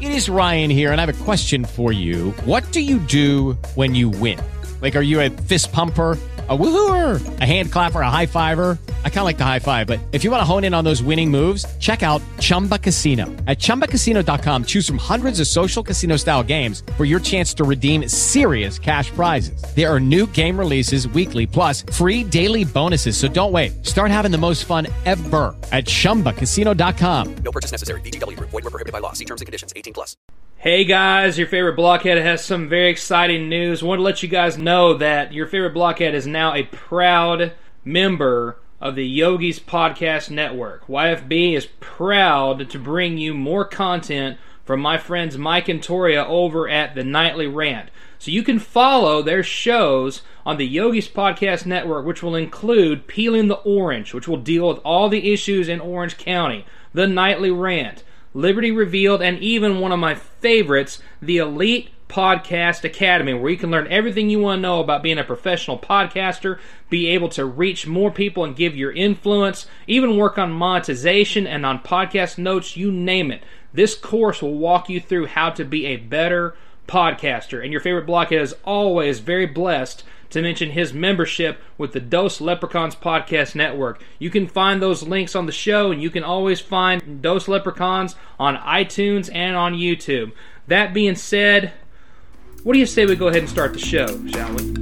It is Ryan here, and I have a question for you. What do you do when you win? Like, are you a fist pumper, a woohooer, a hand clapper, a high fiver? I kind of like the high five, but if you want to hone in on those winning moves, check out Chumba Casino. At ChumbaCasino.com, choose from hundreds of social casino-style games for your chance to redeem serious cash prizes. There are new game releases weekly, plus free daily bonuses. So don't wait. Start having the most fun ever at ChumbaCasino.com. No purchase necessary. VGW. Void where prohibited by law. See terms and conditions. 18+. Hey guys, your favorite blockhead has some very exciting news. I want to let you guys know that your favorite blockhead is now a proud member of the Yogi's Podcast Network. YFB is proud to bring you more content from my friends Mike and Toria over at the Nightly Rant. So you can follow their shows on the Yogi's Podcast Network, which will include Peeling the Orange, which will deal with all the issues in Orange County, the Nightly Rant, Liberty Revealed, and even one of my favorites, the Elite Podcast Academy, where you can learn everything you want to know about being a professional podcaster, be able to reach more people and give your influence, even work on monetization and on podcast notes, you name it. This course will walk you through how to be a better podcaster. And your favorite blockhead is always very blessed to mention his membership with the Dos Leprechauns Podcast Network. You can find those links on the show, and you can always find Dos Leprechauns on iTunes and on YouTube. That being said, what do you say we go ahead and start the show, shall we?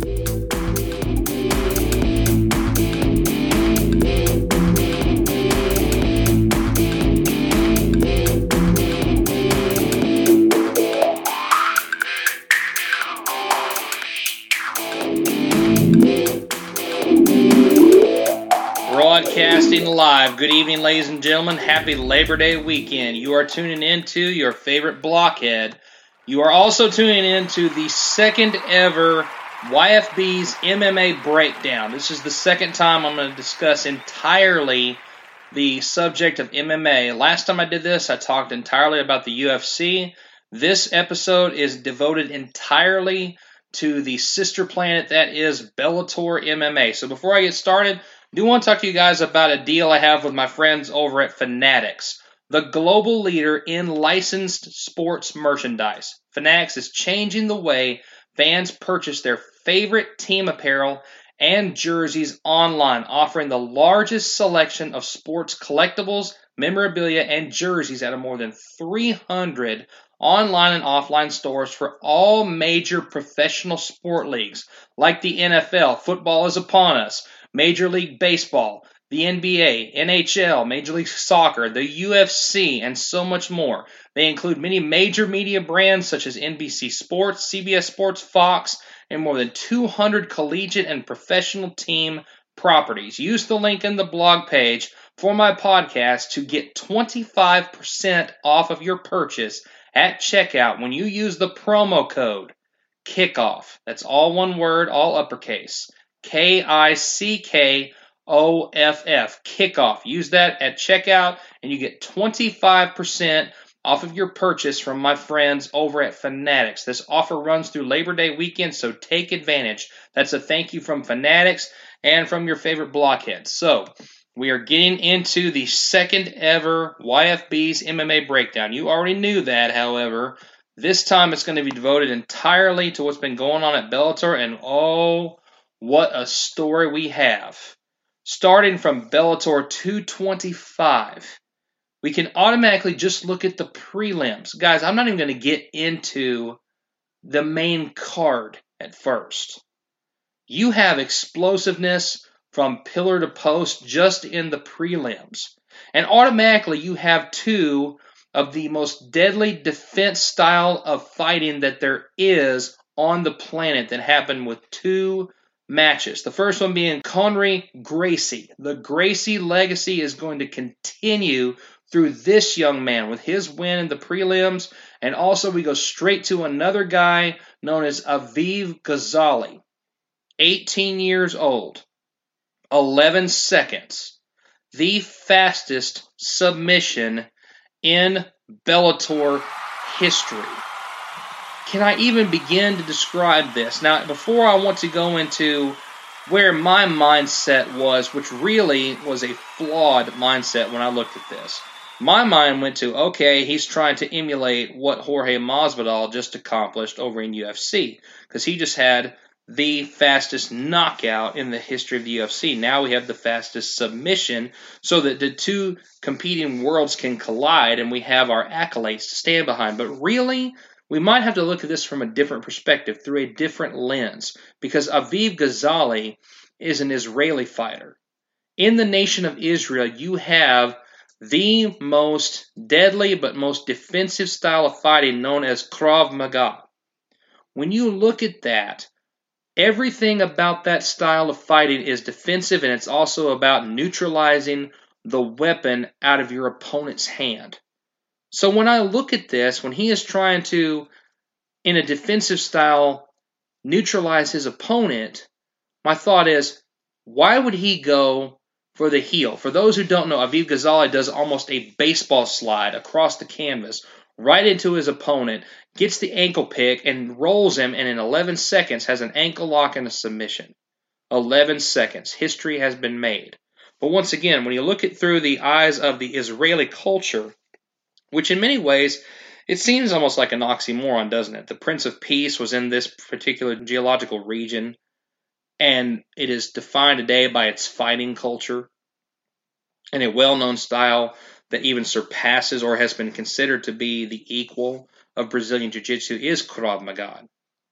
Broadcasting live. Good evening, ladies and gentlemen. Happy Labor Day weekend. You are tuning into your favorite blockhead. You are also tuning into the second ever YFB's MMA breakdown. This is the second time I'm going to discuss entirely the subject of MMA. Last time I did this, I talked entirely about the UFC. This episode is devoted entirely to the sister planet that is Bellator MMA. So before I get started, I do want to talk to you guys about a deal I have with my friends over at Fanatics, the global leader in licensed sports merchandise. Fanatics is changing the way fans purchase their favorite team apparel and jerseys online, offering the largest selection of sports collectibles, memorabilia, and jerseys out of more than 300 online and offline stores for all major professional sport leagues, like the NFL, football is upon us, Major League Baseball, the NBA, NHL, Major League Soccer, the UFC, and so much more. They include many major media brands such as NBC Sports, CBS Sports, Fox, and more than 200 collegiate and professional team properties. Use the link in the blog page for my podcast to get 25% off of your purchase at checkout when you use the promo code KICKOFF. That's all one word, all uppercase. KICKOFF, kickoff. Use that at checkout and you get 25% off of your purchase from my friends over at Fanatics. This offer runs through Labor Day weekend, so take advantage. That's a thank you from Fanatics and from your favorite blockheads. So, we are getting into the second ever YFB's MMA breakdown. You already knew that, however. This time it's going to be devoted entirely to what's been going on at Bellator, and oh, what a story we have. Starting from Bellator 225, we can automatically just look at the prelims. Guys, I'm not even going to get into the main card at first. You have explosiveness from pillar to post just in the prelims. And automatically you have two of the most deadly defense style of fighting that there is on the planet that happened with two matches. The first one being Conor Gracie. The Gracie legacy is going to continue through this young man with his win in the prelims. And also we go straight to another guy known as Aviv Ghazali. 18 years old. 11 seconds. The fastest submission in Bellator history. Can I even begin to describe this? Now, before I want to go into where my mindset was, which really was a flawed mindset when I looked at this. my mind went to, okay, he's trying to emulate what Jorge Masvidal just accomplished over in UFC, because he just had the fastest knockout in the history of the UFC. Now we have the fastest submission, so that the two competing worlds can collide and we have our accolades to stand behind. But really, we might have to look at this from a different perspective, through a different lens, because Aviv Ghazali is an Israeli fighter. In the nation of Israel, you have the most deadly but most defensive style of fighting known as Krav Maga. When you look at that, everything about that style of fighting is defensive, and it's also about neutralizing the weapon out of your opponent's hand. So when I look at this, when he is trying to, in a defensive style, neutralize his opponent, my thought is, why would he go for the heel? For those who don't know, Aviv Ghazali does almost a baseball slide across the canvas, right into his opponent, gets the ankle pick, and rolls him, and in 11 seconds has an ankle lock and a submission. 11 seconds. History has been made. But once again, when you look it through the eyes of the Israeli culture, which in many ways, it seems almost like an oxymoron, doesn't it? The Prince of Peace was in this particular geological region, and it is defined today by its fighting culture, and a well-known style that even surpasses or has been considered to be the equal of Brazilian Jiu-Jitsu is Krav Maga.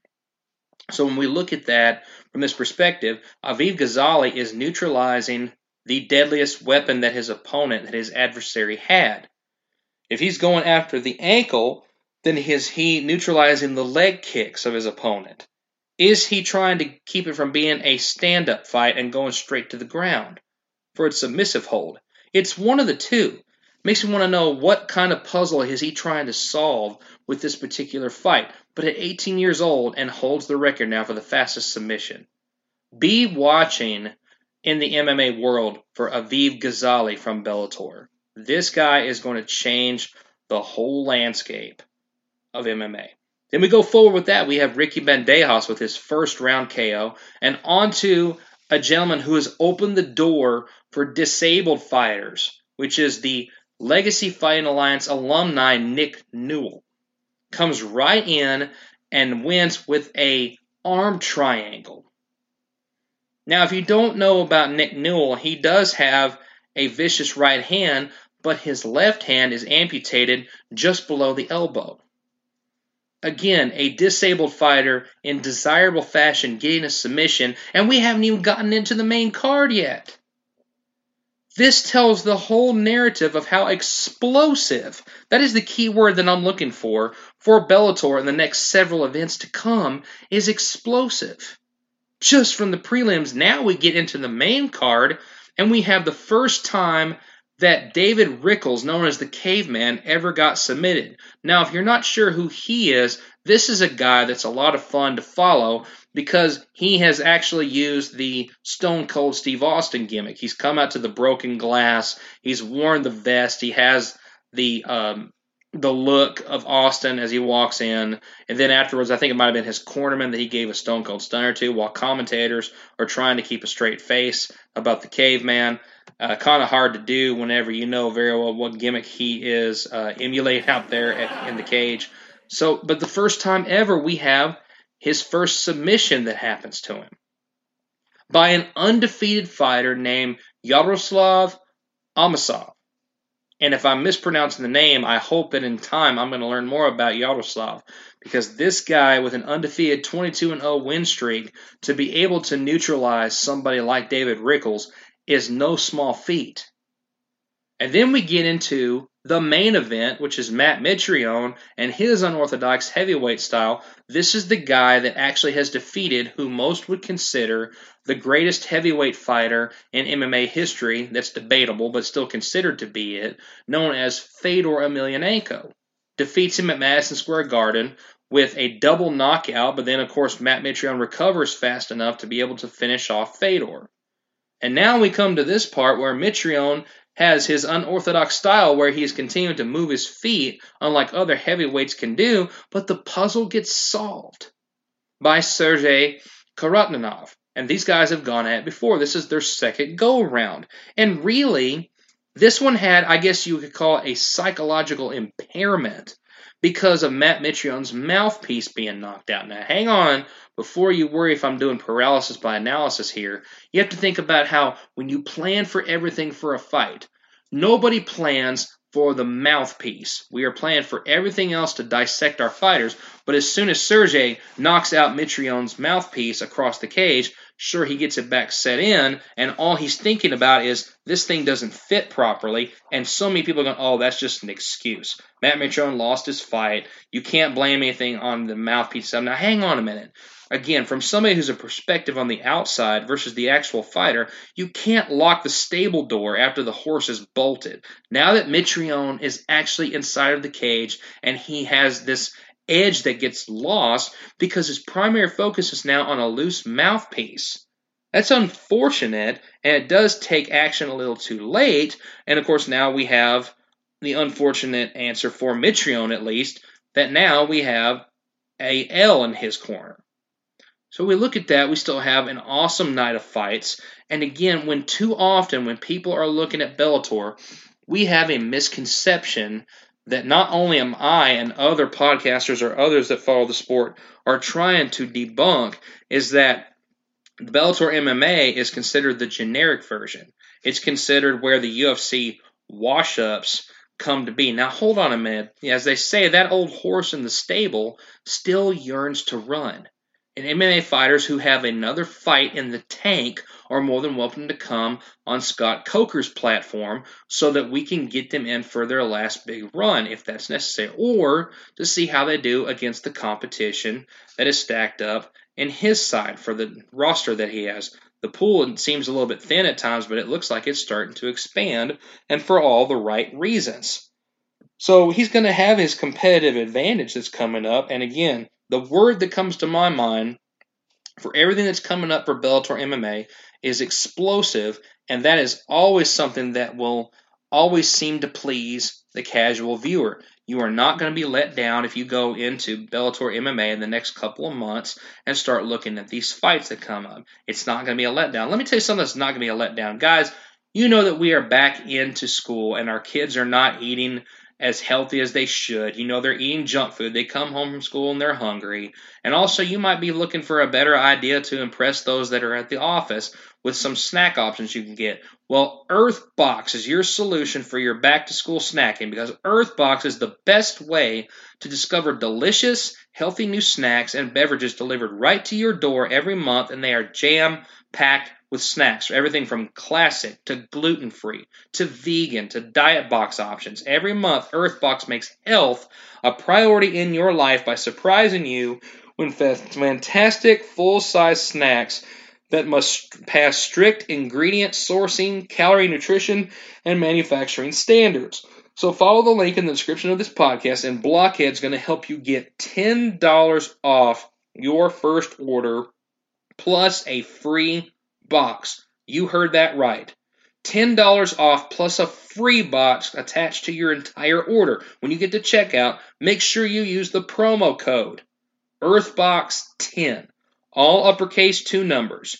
So when we look at that from this perspective, Aviv Ghazali is neutralizing the deadliest weapon that his opponent, that his adversary had. If he's going after the ankle, then is he neutralizing the leg kicks of his opponent? Is he trying to keep it from being a stand-up fight and going straight to the ground for its submissive hold? It's one of the two. Makes me want to know what kind of puzzle is he trying to solve with this particular fight. But at 18 years old and holds the record now for the fastest submission. Be watching in the MMA world for Aviv Ghazali from Bellator. This guy is going to change the whole landscape of MMA. Then we go forward with that. We have Ricky Bandejas with his first round KO, and on to a gentleman who has opened the door for disabled fighters, which is the Legacy Fighting Alliance alumni Nick Newell. Comes right in and wins with a arm triangle. Now, if you don't know about Nick Newell, he does have a vicious right hand, but his left hand is amputated just below the elbow. Again, a disabled fighter in desirable fashion getting a submission, and we haven't even gotten into the main card yet. This tells the whole narrative of how explosive, that is the key word that I'm looking for Bellator in the next several events to come, is explosive. Just from the prelims, now we get into the main card, and we have the first time that David Rickles, known as the Caveman, ever got submitted. Now, if you're not sure who he is, this is a guy that's a lot of fun to follow because he has actually used the Stone Cold Steve Austin gimmick. He's come out to the broken glass. He's worn the vest. He has the look of Austin as he walks in. And then afterwards, I think it might have been his cornerman that he gave a Stone Cold Stunner to, while commentators are trying to keep a straight face about the Caveman. Kind of hard to do whenever you know very well what gimmick he is emulating out there in the cage. But the first time ever, we have his first submission that happens to him by an undefeated fighter named Yaroslav Amosov. And if I'm mispronouncing the name, I hope that in time I'm going to learn more about Yaroslav, because this guy with an undefeated 22-0 win streak, to be able to neutralize somebody like David Rickles is no small feat. And then we get into the main event, which is Matt Mitrione and his unorthodox heavyweight style. This is the guy that actually has defeated who most would consider the greatest heavyweight fighter in MMA history, that's debatable but still considered to be it, known as Fedor Emelianenko. Defeats him at Madison Square Garden with a double knockout, but then of course Matt Mitrione recovers fast enough to be able to finish off Fedor. And now we come to this part where Mitrione has his unorthodox style where he's continuing to move his feet unlike other heavyweights can do, but the puzzle gets solved by Sergey Karotninov. And these guys have gone at it before. This is their second go-around. And really, This one had, I guess you could call it, a psychological impairment because of Matt Mitrione's mouthpiece being knocked out. Now, hang on, before you worry if I'm doing paralysis by analysis here, you have to think about how when you plan for everything for a fight, nobody plans for the mouthpiece. We are planning for everything else to dissect our fighters, but as soon as Sergey knocks out Mitrione's mouthpiece across the cage, sure, he gets it back set in, and all he's thinking about is this thing doesn't fit properly, and so many people are going, oh, that's just an excuse. Matt Mitrione lost his fight. You can't blame anything on the mouthpiece. Now, hang on a minute. Again, from somebody who's a perspective on the outside versus the actual fighter, you can't lock the stable door after the horse is bolted. Now that Mitrione is actually inside of the cage and he has this edge that gets lost because his primary focus is now on a loose mouthpiece. That's unfortunate, and it does take action a little too late. And of course, now we have the unfortunate answer for Mitrione, at least, that now we have a L in his corner. So we look at that, we still have an awesome night of fights. And again, when too often, when people are looking at Bellator, we have a misconception that not only am I and other podcasters or others that follow the sport are trying to debunk, is that Bellator MMA is considered the generic version. It's considered where the UFC wash-ups come to be. Now, hold on a minute. As they say, that old horse in the stable still yearns to run. And MMA fighters who have another fight in the tank are more than welcome to come on Scott Coker's platform so that we can get them in for their last big run if that's necessary, or to see how they do against the competition that is stacked up in his side for the roster that he has. The pool seems a little bit thin at times, but it looks like it's starting to expand, and for all the right reasons. So he's going to have his competitive advantage that's coming up, and again, the word that comes to my mind for everything that's coming up for Bellator MMA is explosive, and that is always something that will always seem to please the casual viewer. You are not going to be let down if you go into Bellator MMA in the next couple of months and start looking at these fights that come up. It's not going to be a letdown. Let me tell you something that's not going to be a letdown. Guys, you know that we are back into school and our kids are not eating as healthy as they should. You know, they're eating junk food. They come home from school and they're hungry. And also, you might be looking for a better idea to impress those that are at the office with some snack options you can get. Well, Earthbox is your solution for your back-to-school snacking because Earthbox is the best way to discover delicious, healthy new snacks and beverages delivered right to your door every month, and they are jam-packed with snacks, everything from classic to gluten-free to vegan to diet box options. Every month, Earthbox makes health a priority in your life by surprising you with fantastic full-size snacks that must pass strict ingredient sourcing, calorie nutrition, and manufacturing standards. So follow the link in the description of this podcast, and Blockhead's going to help you get $10 off your first order plus a free box. You heard that right. $10 off plus a free box attached to your entire order. When you get to checkout, make sure you use the promo code EarthBox10. All uppercase 2 numbers.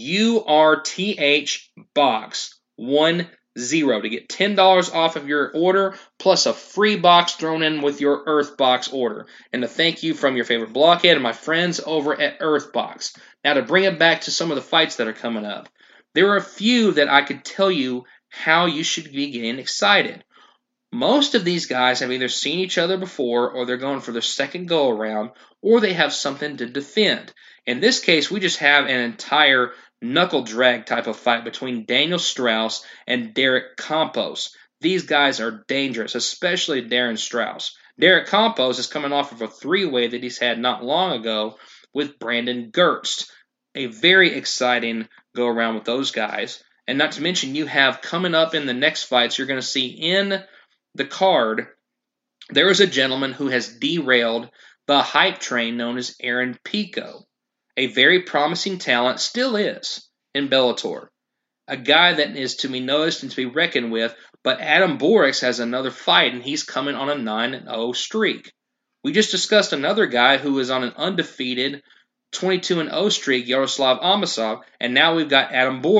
URTH box 10 to get $10 off of your order plus a free box thrown in with your Earthbox order. And a thank you from your favorite Blockhead and my friends over at Earthbox. Now to bring it back to some of the fights that are coming up. There are a few that I could tell you how you should be getting excited. Most of these guys have either seen each other before, or they're going for their second go-around, or they have something to defend. In this case, we just have an entire knuckle drag type of fight between Daniel Straus and Derek Campos. These guys are dangerous, especially Darren Straus. Derek Campos is coming off of a three-way that he's had not long ago with Brandon Gertz. A very exciting go-around with those guys. And not to mention, you have coming up in the next fights, you're going to see in the card, there is a gentleman who has derailed the hype train known as Aaron Pico. A very promising talent, still is, in Bellator. A guy that is to be noticed and to be reckoned with, but Adam Borics has another fight, and he's coming on a 9-0 streak. We just discussed another guy who is on an undefeated 22-0 streak, Yaroslav Amosov, and now we've got Adam Borics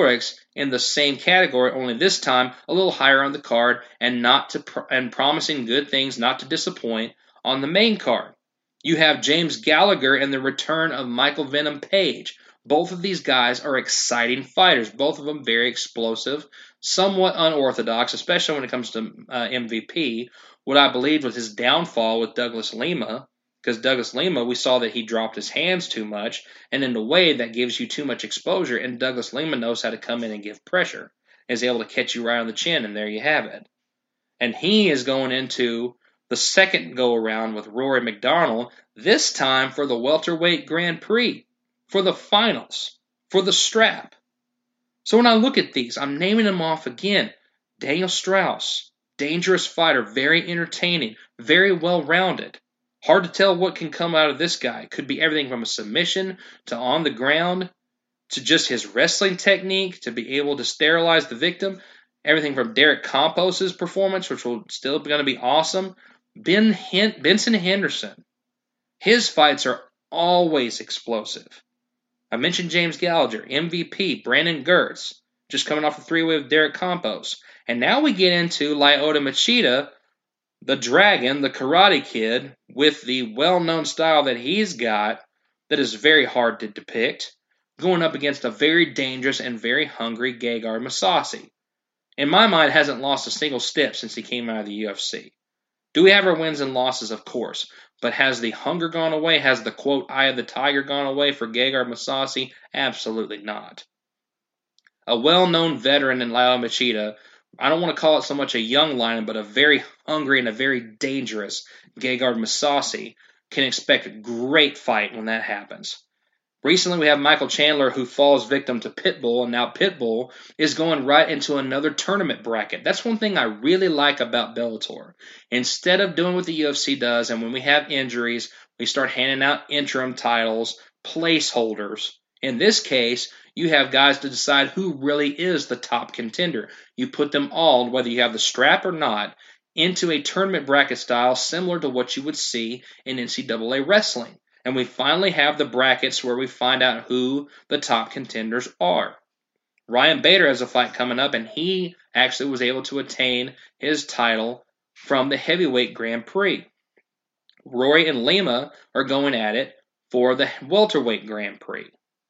in the same category, only this time a little higher on the card and promising good things not to disappoint on the main card. You have James Gallagher and the return of Michael Venom Page. Both of these guys are exciting fighters, both of them very explosive, somewhat unorthodox, especially when it comes to MVP. What I believed was his downfall with Douglas Lima, because Douglas Lima, we saw that he dropped his hands too much, and in a way that gives you too much exposure, and Douglas Lima knows how to come in and give pressure, is able to catch you right on the chin, and there you have it. And he is going into the second go-around with Rory McDonald, this time for the welterweight Grand Prix, for the finals, for the strap. So when I look at these, I'm naming them off again. Daniel Straus, dangerous fighter, very entertaining, very well-rounded. Hard to tell what can come out of this guy. Could be everything from a submission to on the ground to just his wrestling technique to be able to sterilize the victim. Everything from Derek Campos' performance, which will still be going to be awesome. Benson Henderson. His fights are always explosive. I mentioned James Gallagher, MVP, Brandon Gertz, just coming off a three-way with Derek Campos. And now we get into Lyoto Machida, the Dragon, the Karate Kid, with the well-known style that he's got that is very hard to depict, going up against a very dangerous and very hungry Gegard Mousasi. In my mind, hasn't lost a single step since he came out of the UFC. Do we have our wins and losses? Of course. But has the hunger gone away? Has the, quote, eye of the tiger gone away for Gegard Mousasi? Absolutely not. A well-known veteran in Lyoto Machida, I don't want to call it so much a young lion, but a very hungry and a very dangerous Gegard Mousasi can expect a great fight when that happens. Recently, we have Michael Chandler, who falls victim to Pitbull, and now Pitbull is going right into another tournament bracket. That's one thing I really like about Bellator. Instead of doing what the UFC does, and when we have injuries, we start handing out interim titles, placeholders. In this case, you have guys to decide who really is the top contender. You put them all, whether you have the strap or not, into a tournament bracket style similar to what you would see in NCAA wrestling. And we finally have the brackets where we find out who the top contenders are. Ryan Bader has a fight coming up, and he actually was able to attain his title from the heavyweight Grand Prix. Rory and Lima are going at it for the welterweight Grand Prix.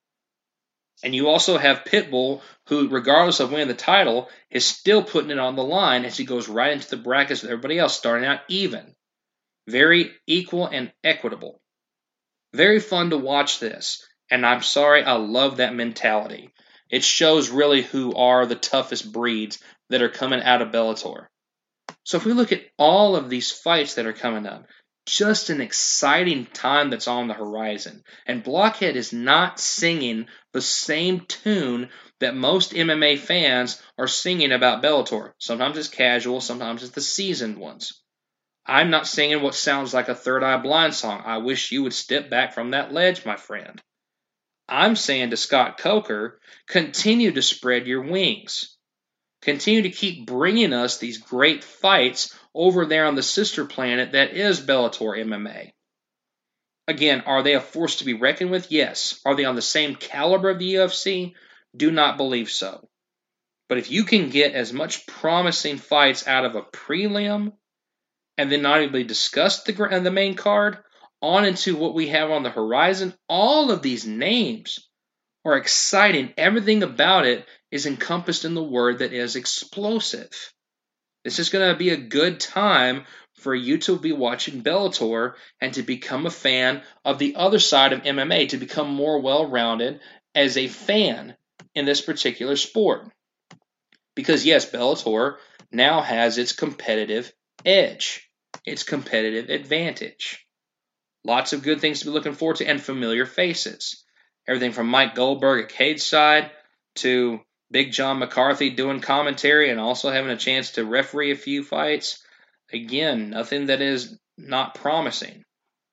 And you also have Pitbull, who, regardless of winning the title, is still putting it on the line as he goes right into the brackets with everybody else, starting out even. Very equal and equitable. Very fun to watch this, and I'm sorry, I love that mentality. It shows really who are the toughest breeds that are coming out of Bellator. So if we look at all of these fights that are coming up, just an exciting time that's on the horizon. And Blockhead is not singing the same tune that most MMA fans are singing about Bellator. Sometimes it's casual, sometimes it's the seasoned ones. I'm not singing what sounds like a Third Eye Blind song. I wish you would step back from that ledge, my friend. I'm saying to Scott Coker, continue to spread your wings. Continue to keep bringing us these great fights over there on the sister planet that is Bellator MMA. Again, are they a force to be reckoned with? Yes. Are they on the same caliber of the UFC? Do not believe so. But if you can get as much promising fights out of a prelim, and then not even discuss the main card, on into what we have on the horizon, all of these names are exciting. Everything about it is encompassed in the word that is explosive. This is going to be a good time for you to be watching Bellator and to become a fan of the other side of MMA, to become more well-rounded as a fan in this particular sport. Because yes, Bellator now has its competitive edge, its competitive advantage. Lots of good things to be looking forward to and familiar faces. Everything from Mike Goldberg at Cage Side to Big John McCarthy doing commentary and also having a chance to referee a few fights. Again, nothing that is not promising.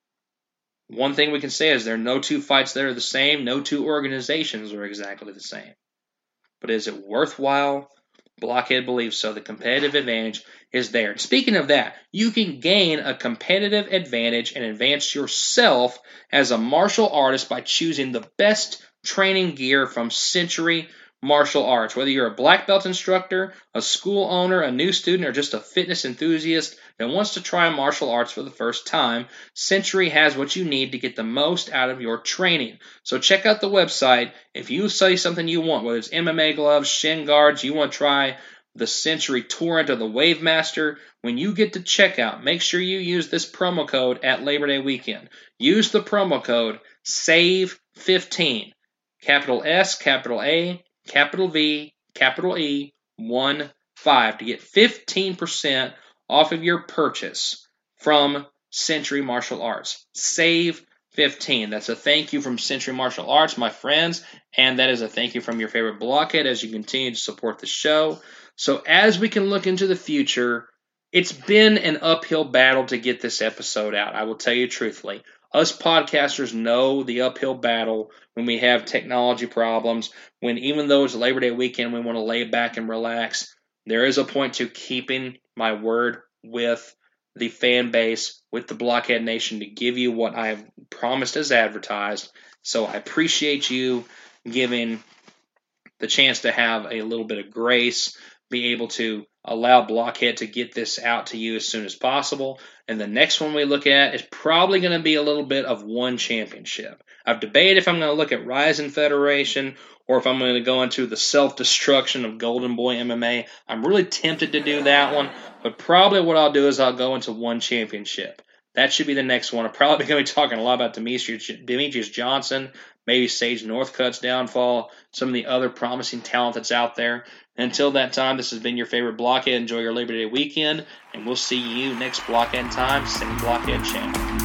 One thing we can say is there are no two fights that are the same. No two organizations are exactly the same. But is it worthwhile? Blockhead believes so. The competitive advantage is there. And speaking of that, you can gain a competitive advantage and advance yourself as a martial artist by choosing the best training gear from Century martial arts. Whether you're a black belt instructor, a school owner, a new student, or just a fitness enthusiast that wants to try martial arts for the first time, Century has what you need to get the most out of your training. So check out the website. If you say something you want, whether it's MMA gloves, shin guards, you want to try the Century Torrent or the Wave Master, when you get to checkout, make sure you use this promo code at Labor Day weekend. Use the promo code SAVE15, capital S, capital A, capital V, capital E, 15 to get 15% off of your purchase from Century Martial Arts. Save 15. That's a thank you from Century Martial Arts, my friends, and that is a thank you from your favorite blockhead as you continue to support the show. So as we can look into the future, it's been an uphill battle to get this episode out. I will tell you truthfully. Us podcasters know the uphill battle when we have technology problems, when even though it's Labor Day weekend, we want to lay back and relax. There is a point to keeping my word with the fan base, with the Blockhead Nation, to give you what I have promised as advertised. So I appreciate you giving the chance to have a little bit of grace, be able to allow Blockhead to get this out to you as soon as possible. And the next one we look at is probably going to be a little bit of one championship. I've debated if I'm going to look at Ryzen Federation or if I'm going to go into the self-destruction of Golden Boy MMA. I'm really tempted to do that one, but probably what I'll do is I'll go into one championship. That should be the next one. I'm probably going to be talking a lot about Demetrius Johnson, maybe Sage Northcutt's downfall, some of the other promising talent that's out there. Until that time, this has been your favorite Blockhead. Enjoy your Labor Day weekend, and we'll see you next Blockhead time, same Blockhead channel.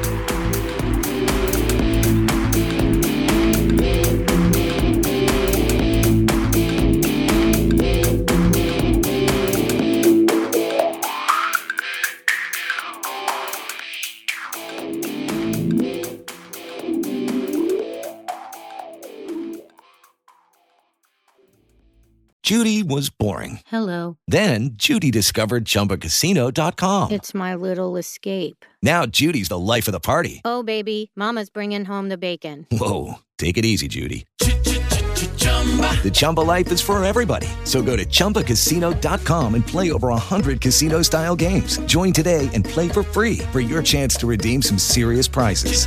Judy was boring. Hello. Then Judy discovered ChumbaCasino.com. It's my little escape. Now Judy's the life of the party. Oh, baby, mama's bringing home the bacon. Whoa, take it easy, Judy. The Chumba life is for everybody. So go to ChumbaCasino.com and play over 100 casino-style games. Join today and play for free for your chance to redeem some serious prizes.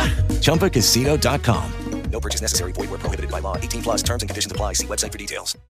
ChumbaCasino.com. No purchase necessary. Void where prohibited by law. 18 plus terms and conditions apply. See website for details.